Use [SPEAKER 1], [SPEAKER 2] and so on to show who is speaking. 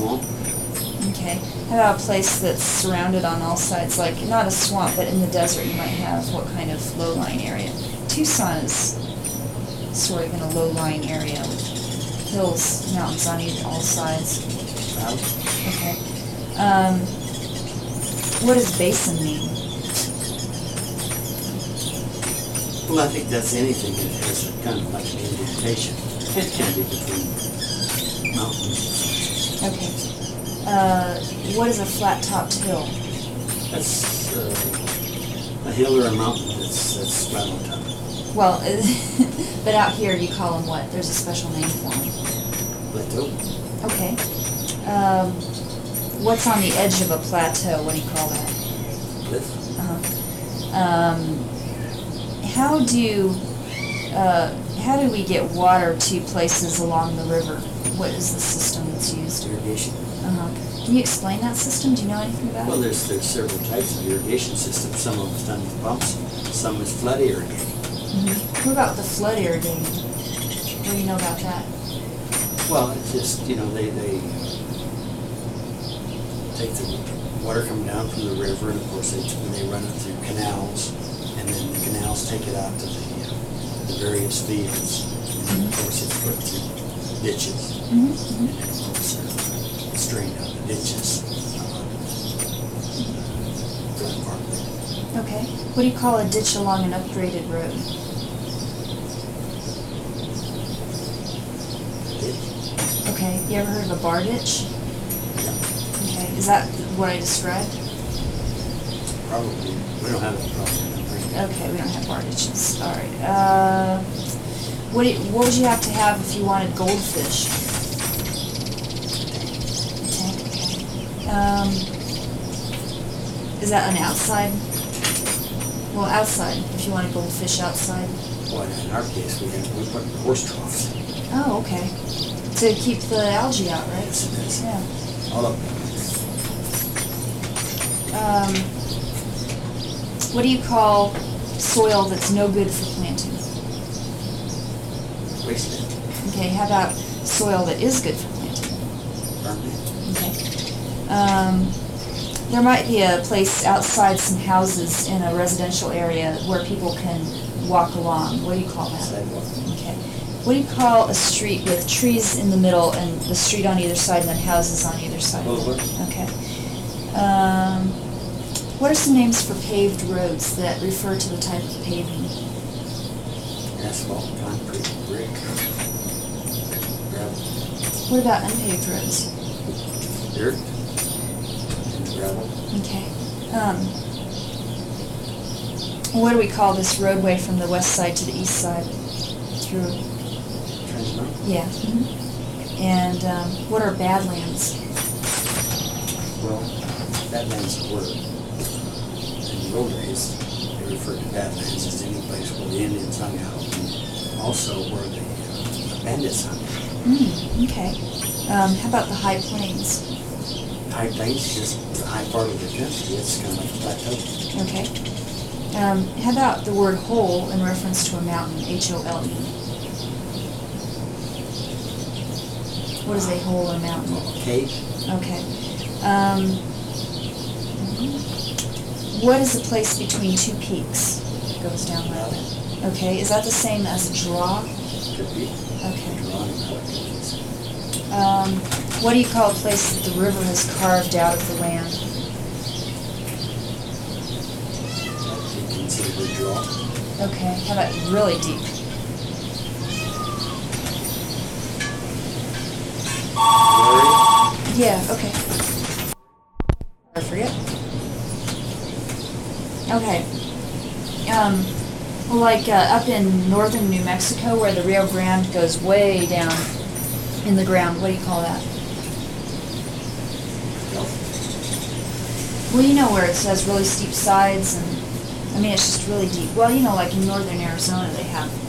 [SPEAKER 1] swamp.
[SPEAKER 2] Okay. How about a place that's surrounded on all sides, like not a swamp, but in the desert you might have what kind of low-lying area? Tucson is sort of in a low-lying area with hills, mountains on all sides.
[SPEAKER 1] Valley.
[SPEAKER 2] Okay. What does basin mean?
[SPEAKER 1] Well, I think that's anything that has a kind of like an indentation. It can be between mountains.
[SPEAKER 2] Okay. What is a flat-topped hill?
[SPEAKER 1] That's a hill or a mountain that's flat on top.
[SPEAKER 2] Well, but out here you call them what? There's a special name for them.
[SPEAKER 1] Plateau.
[SPEAKER 2] Okay. What's on the edge of a plateau? What do you call that?
[SPEAKER 1] Cliff.
[SPEAKER 2] How do we get water to places along the river? What is the system that's used?
[SPEAKER 1] Irrigation.
[SPEAKER 2] Can you explain that system? Do you know anything about
[SPEAKER 1] Well,
[SPEAKER 2] it?
[SPEAKER 1] there's several types of irrigation systems. Some of it's done with pumps. Some is flood irrigating.
[SPEAKER 2] What about the flood irrigating? What do you know about that?
[SPEAKER 1] Well, it's just, they take the water coming down from the river, and of course they run it through canals, and then the canals take it out to the various fields. And of course it's put through ditches, and then of course it's drained out the ditches. That part of it.
[SPEAKER 2] Okay. What do you call a ditch along an upgraded road?
[SPEAKER 1] Ditch.
[SPEAKER 2] Okay. You ever heard of a bar ditch?
[SPEAKER 1] Yeah,
[SPEAKER 2] Okay. Is that what I described?
[SPEAKER 1] probably. We don't have that problem.
[SPEAKER 2] Okay, we don't have bar ditches. All right. What would you have to have if you wanted goldfish? Okay. Is that an outside? Well, outside. If you wanted goldfish outside.
[SPEAKER 1] Well, in our case, we put horse troughs.
[SPEAKER 2] Oh, okay. To keep the algae out, right?
[SPEAKER 1] Yes, it is.
[SPEAKER 2] Yeah.
[SPEAKER 1] All of them.
[SPEAKER 2] What do you call soil that's no good for planting?
[SPEAKER 1] Wasteland.
[SPEAKER 2] Okay, how about soil that is good for planting?
[SPEAKER 1] Farmland.
[SPEAKER 2] Okay. There might be a place outside some houses in a residential area where people can walk along. What do you call that?
[SPEAKER 1] Sidewalk.
[SPEAKER 2] Okay. What do you call a street with trees in the middle and the street on either side and then houses on either side?
[SPEAKER 1] Boulevard.
[SPEAKER 2] Okay. What are some names for paved roads that refer to the type of paving?
[SPEAKER 1] Asphalt, concrete, brick, gravel,
[SPEAKER 2] What about unpaved roads?
[SPEAKER 1] dirt, and gravel.
[SPEAKER 2] Okay. What do we call this roadway from the west side to the east side? Through.
[SPEAKER 1] Trans Mountain.
[SPEAKER 2] Yeah. And what are badlands?
[SPEAKER 1] Well, Badlands a word. In the old days, they referred to Badlands as any place where the Indians hung out, and also where the bandits hung out.
[SPEAKER 2] Okay. How about the high plains?
[SPEAKER 1] High Plains, just the high part of the country. It's kind of like a plateau.
[SPEAKER 2] Okay. How about the word hole in reference to a mountain? H-O-L-E. What is a hole in a mountain?
[SPEAKER 1] Well, a cave.
[SPEAKER 2] Okay. What is the place between two peaks? It goes down like that. Okay. Is that the same as a draw?
[SPEAKER 1] Could be.
[SPEAKER 2] Okay.
[SPEAKER 1] Drawing out.
[SPEAKER 2] What do you call a place that the river has carved out of the land?
[SPEAKER 1] That would be considered a draw.
[SPEAKER 2] Okay. How about really deep?
[SPEAKER 1] Quarry.
[SPEAKER 2] Yeah, okay. I forget. Okay. Like up in northern New Mexico where the Rio Grande goes way down in the ground, what do you call that? Well, you know where it says really steep sides and, I mean, it's just really deep. Well, you know, like in northern Arizona they have